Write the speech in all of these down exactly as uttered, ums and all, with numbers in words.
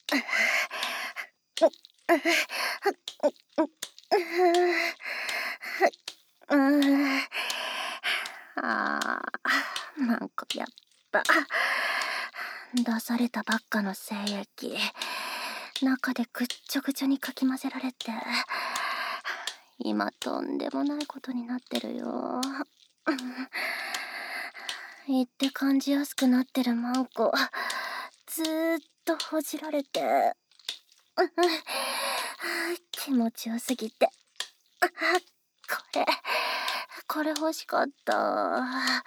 あー、なんかやっぱ出されたばっかの精液中でぐっちょぐちょにかき混ぜられて、今とんでもないことになってるよ。言って感じやすくなってるマンコずーっとほじられて気持ちよすぎて、これこれ欲しかった。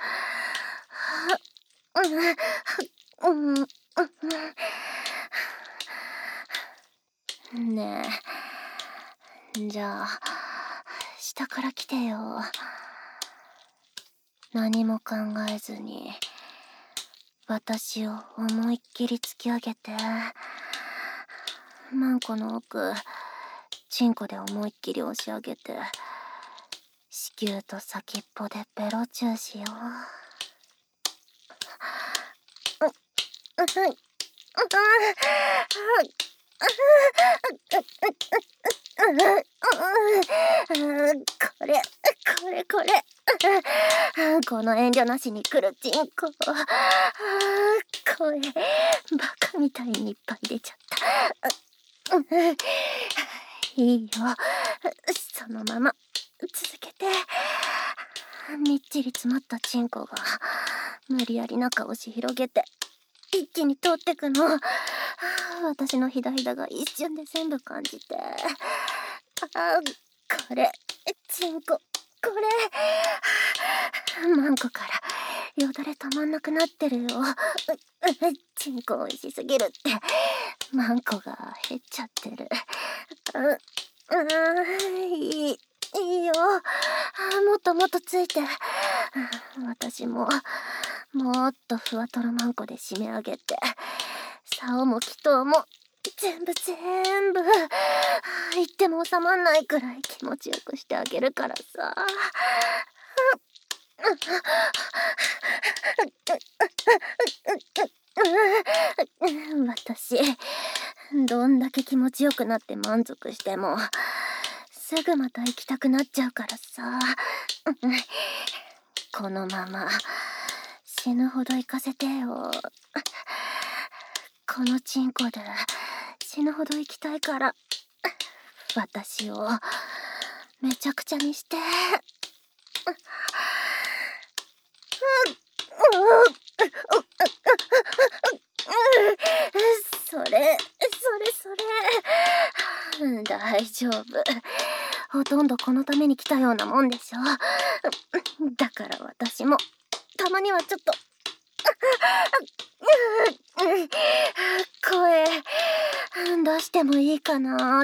ねえ、じゃあ下から来てよ。何も考えずに私を思いっきり突き上げて、マンコの奥チンコで思いっきり押し上げて、子宮と先っぽでベロチューしよう。これこれこれこの遠慮なしに来るチンコ、声バカみたいにいっぱい出ちゃった。いいよ、そのまま続けて。みっちり詰まったチンコが無理やり中押し広げて一気に通ってくの。私のひだひだが一瞬で全部感じて、あこれチンコ、これマンコからよだれ止まんなくなってるよ。チンコ美味しすぎるってマンコが減っちゃってる。うういいいいよ、もっともっとついて。私ももっとふわとろマンコで締め上げて、竿も祈祷も全部全部言っても収まんないくらい気持ちよくしてあげるからさ。私どんだけ気持ちよくなって満足してもすぐまた行きたくなっちゃうからさ。このまま死ぬほど行かせてよ。このチンコで死ぬほど行きたいから、私をめちゃくちゃにして。それそれそれ大丈夫、ほとんどこのために来たようなもんでしょ。だから私もたまにはちょっと声出してもいいかなって。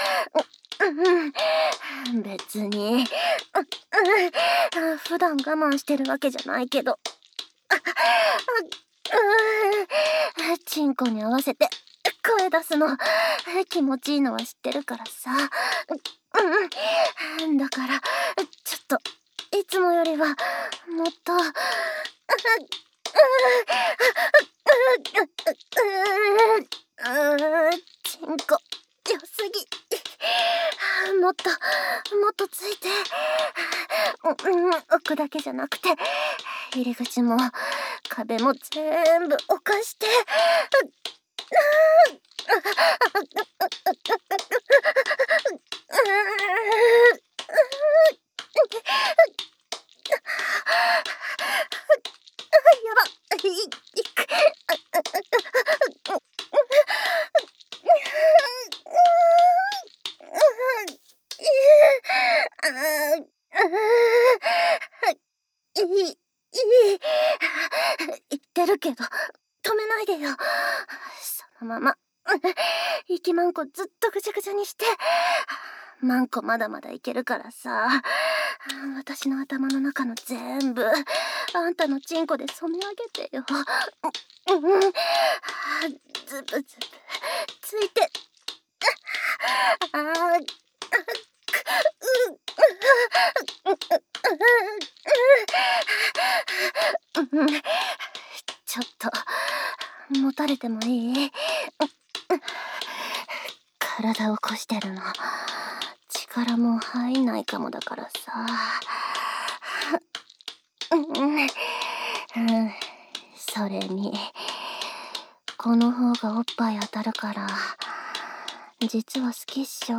別に普段我慢してるわけじゃないけど、チンコに合わせて声出すの気持ちいいのは知ってるからさ。だからちょっといつもよりはもっとチンコ良すぎ。もっともっとついて。奥だけじゃなくて入り口も壁も全部犯して。やばい言ってるけど止めないでよ。そのまま息マンコずっとぐちゃぐちゃにして。マンコまだまだいけるからさ。私の頭の中の全部あんたのチンコで染め上げてよ。ズブズブついて。ああちょっと持たれてもいい？ 体を起こしてるの。力も入んないかもだからさ。うん、うん、それにこの方がおっぱい当たるから実は好きっしょ。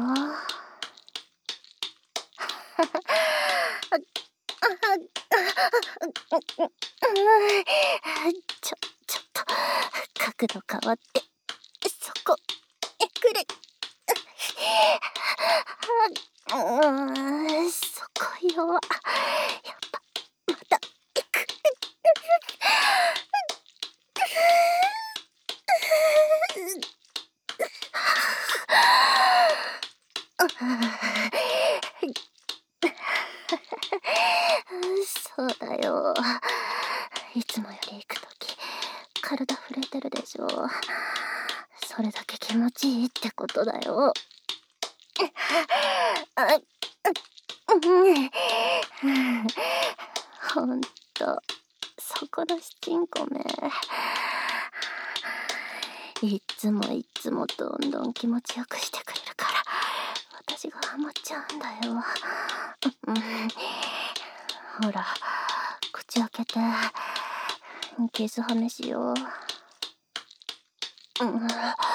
ちょ、ちょっと角度変わってそこえくれ。うーん、そこよ。やっぱまたいく。そうだよ。いつもより行くとき体震えてるでしょ。それだけ気持ちいいってことだよ。あ、うん、ほんとそこのしちんこめいっつもいっつもどんどん気持ちよくしてくれるから私がハマっちゃうんだよ。うん、ほら口開けてキスはめしよう。うん、うん、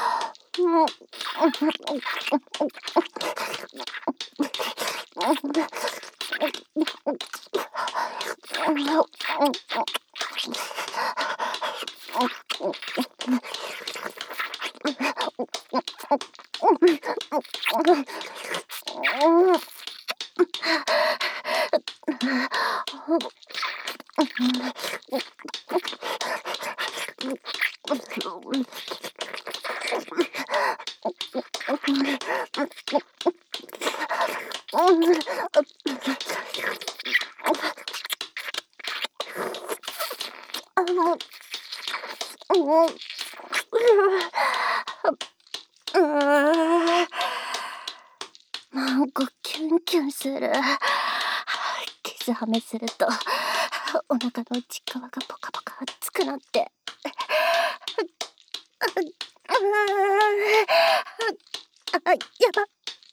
なんかキュンキュンする。キスはめするとお腹の内側がポカポカ熱くなってあ、やば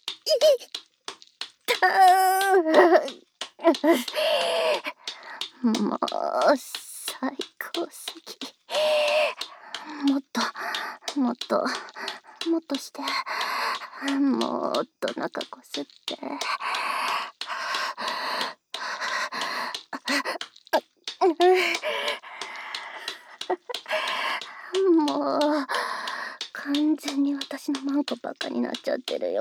いったもう最高すぎ。もっともっともっとしてもっと中こすってもう完全に私のマンコバカになっちゃってるよ。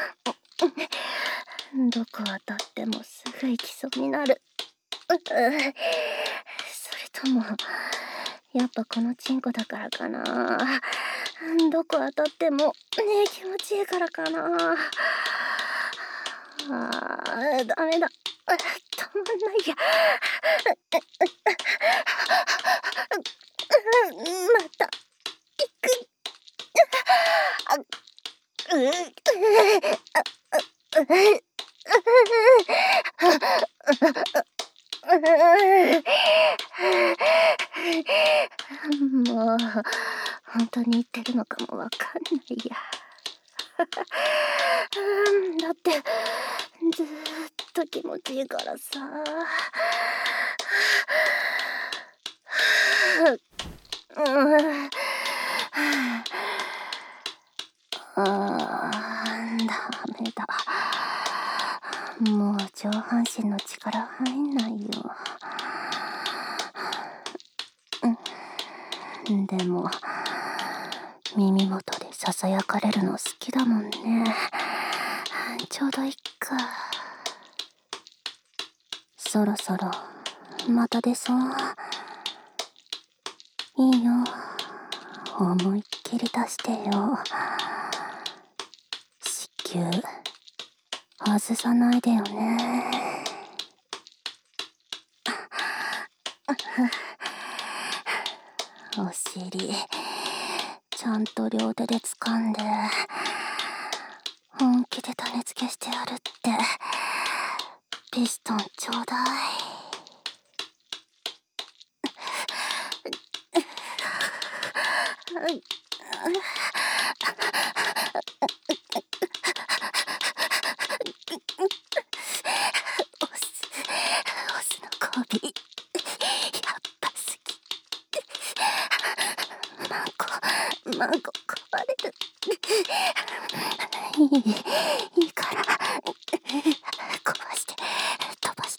どこ当たってもすぐ行きそうになる。それともやっぱこのチンコだからかな。どこ当たってもねえ気持ちいいからかな。あーダメだ、たまんないや。また行く。もう本当に言ってるのかもわかんないや。だってずーっと気持ちいいからさ。うん、あーダメだ。もう上半身の力入んないよ。うん、でも耳元でささやかれるの好きだもんね。ちょうどいいか。そろそろまた出そう。いいよ、思いっきり出してよ。子宮外さないでよね。お尻ちゃんと両手で掴んで本気で種付けしてやるって。ピストンちょうだい。 マンコ壊れる。いい、いいから。壊して、飛ばして。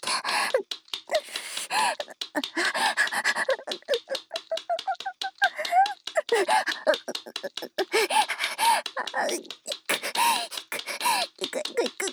いくいくいく。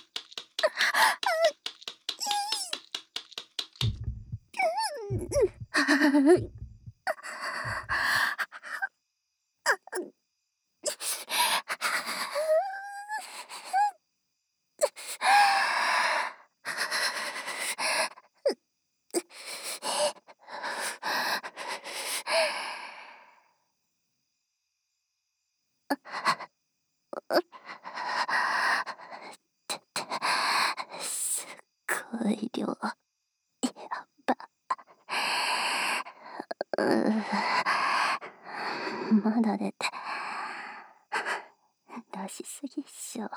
すっごい量。やっば。うまだ出て。出しすぎっしょ。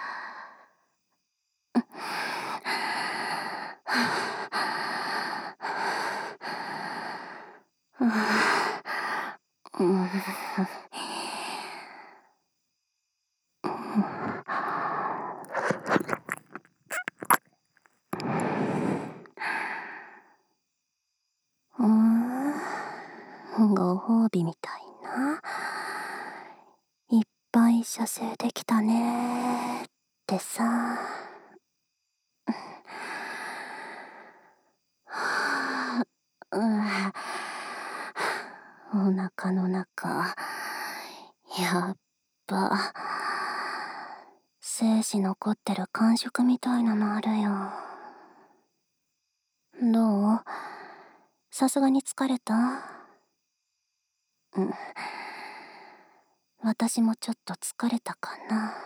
うん。うん、ご褒美みたいな。いっぱい射精できたねーってさ。はぁ、うん、お腹の中、やっぱ、精子残ってる感触みたいなのあるよ。どう？さすがに疲れた？うん。私もちょっと疲れたかな。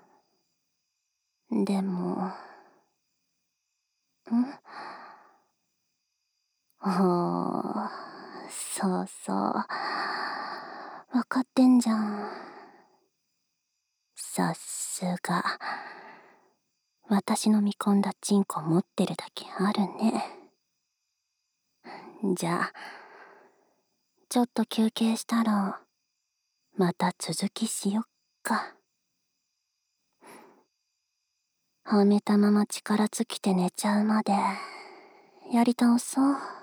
でも、ん？ほー、そうそう。わかってんじゃん。さすが。私の見込んだチンコ持ってるだけあるね。じゃあ、ちょっと休憩したら、また続きしよっか。はめたまま力尽きて寝ちゃうまで、やり倒そう。